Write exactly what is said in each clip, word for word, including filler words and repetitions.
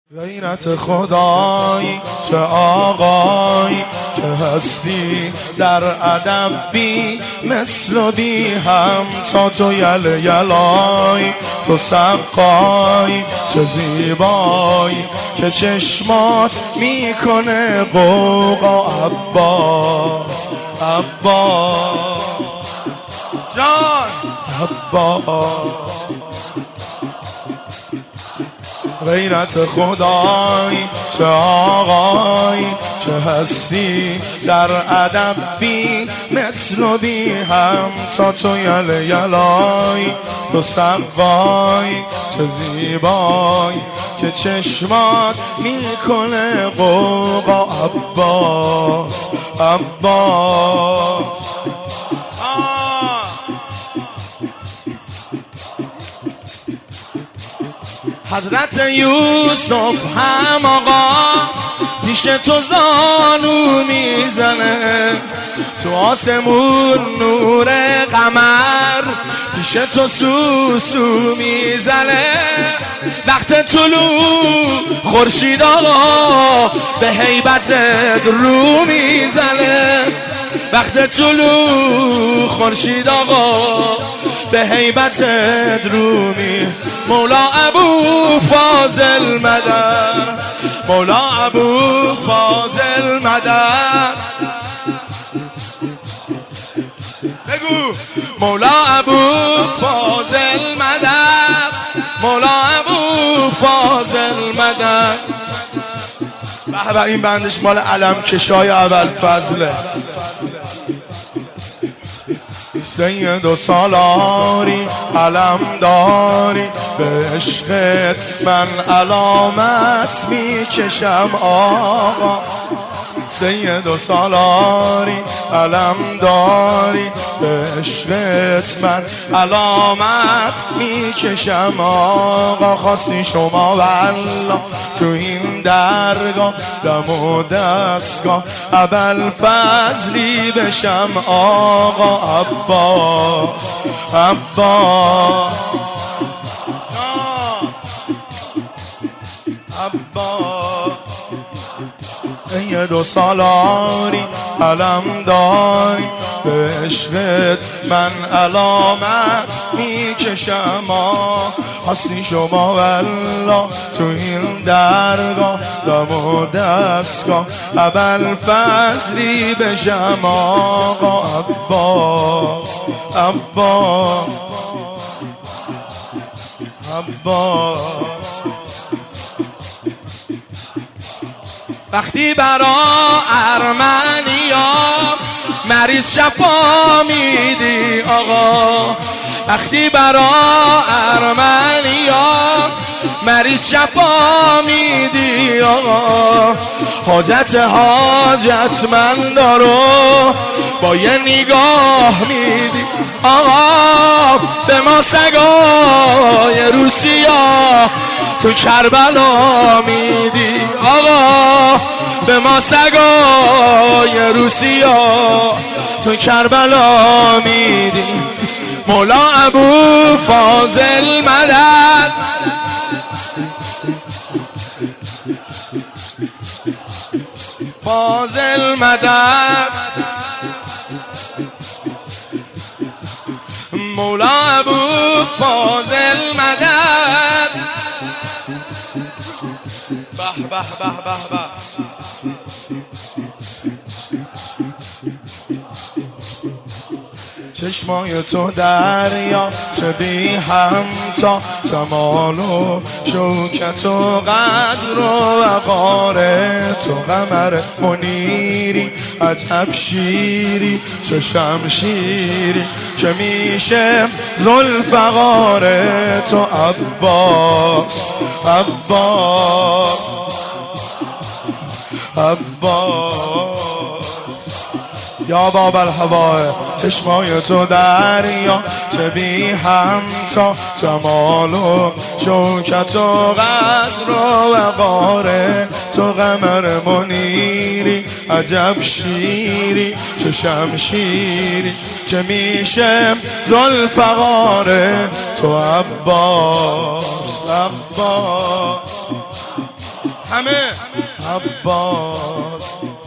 غیرت خدایی چه آقایی که هستی در ادب بی مثل و بی هم تا تو یل یلایی تو سقایی چه زیبایی که چشمات میکنه قوقا عباس عباس جان عباس غیرت خدایی چه آقایی که هستی در ادب بی مثل و بی هم تا تو یل یلایی تو سقایی چه زیبایی که چشمات میکنه قوقا عباس عباس حضرت یوسف هم آقا پیش تو زانو میزنه تو آسمون نور قمر پیش تو سوسو میزنه وقت طلوع خورشید آقا به هیبتت رو میزنه وقت طلوع خورشید آقا به هیبتت رو می مولا ابو فاضل مدد مولا ابو فاضل مدد بگو مولا ابو فاضل مدد مولا ابو فاضل مدد. به به این بندش مال علم کشای اول فضله. سید و سالاری علم داری به عشقت من علامت میکشم آقا سید و سالاری علم داری به عشقت من علامت میکشم آقا خواستی شما والله تو این درگاه دم و دستگاه ابوالفضلی بشم آقا عباس عباس عباس سید و سالاری علم داری به عشقت من علامت میکشم هستی شما والله تو این درگاه دم و دستگاه ابوالفضلی بشم آقا عباس عباس عباس. وقتی برا ارمنیا مریض شفا میدی آقا وقتی برا ارمنیا مریض شفا میدی آقا حاجت حاجت من دارو با یه نگاه میدی آقا به ما سگای روسیا تو کربلا میدی آقا به ما سگای روسیا تو کربلا میدی مولا ابو فاضل مدد فاضل مدد مولا ابو فاضل مدد به به به به به. چشمای تو دریا چه بی همتا جمال و شوکت و قدر و وقار تو قمر منیری عجب شیری چه شمشیری که میشه ذوالفقار تو عباس عباس عباس یا باب الهوای چشمای تو دریا چه بی همتا جمال و شوکت و قدر و وقار تو قمر منیری عجب شیری چه شمشیری که میشه ذوالفقار تو عباس عباس همه عباس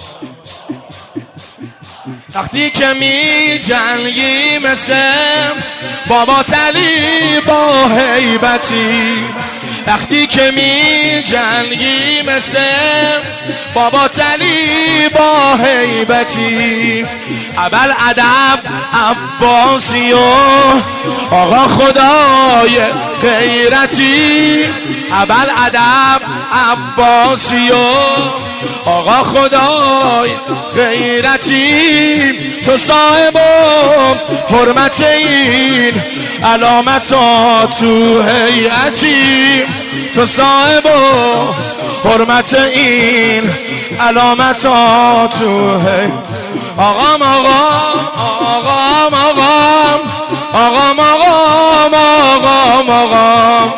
وقتی که می جنگی مثل بابا علی با هیبتی وقتی که می جنگی مثل بابا علی با هیبتی اول ادب عباسی و آقا خدای غیرتی اول ادب عباسی و آقا خدای غیرتی تو صاحب حرمت این علامت تو هیئتی تو صاحب حرمت این علامت تو هیئتی آقام آقام آقام آقام آقام آقام آقام آقام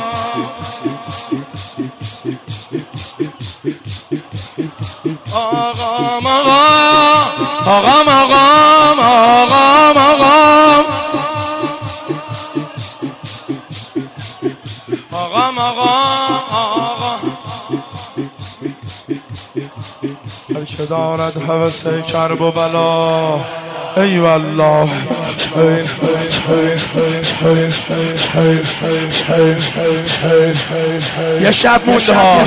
آقام آقام آقام آقام آقام آقام آقام آقام آقام هر که دارد هوس کرب و بلا ای والله یه شب مونده ها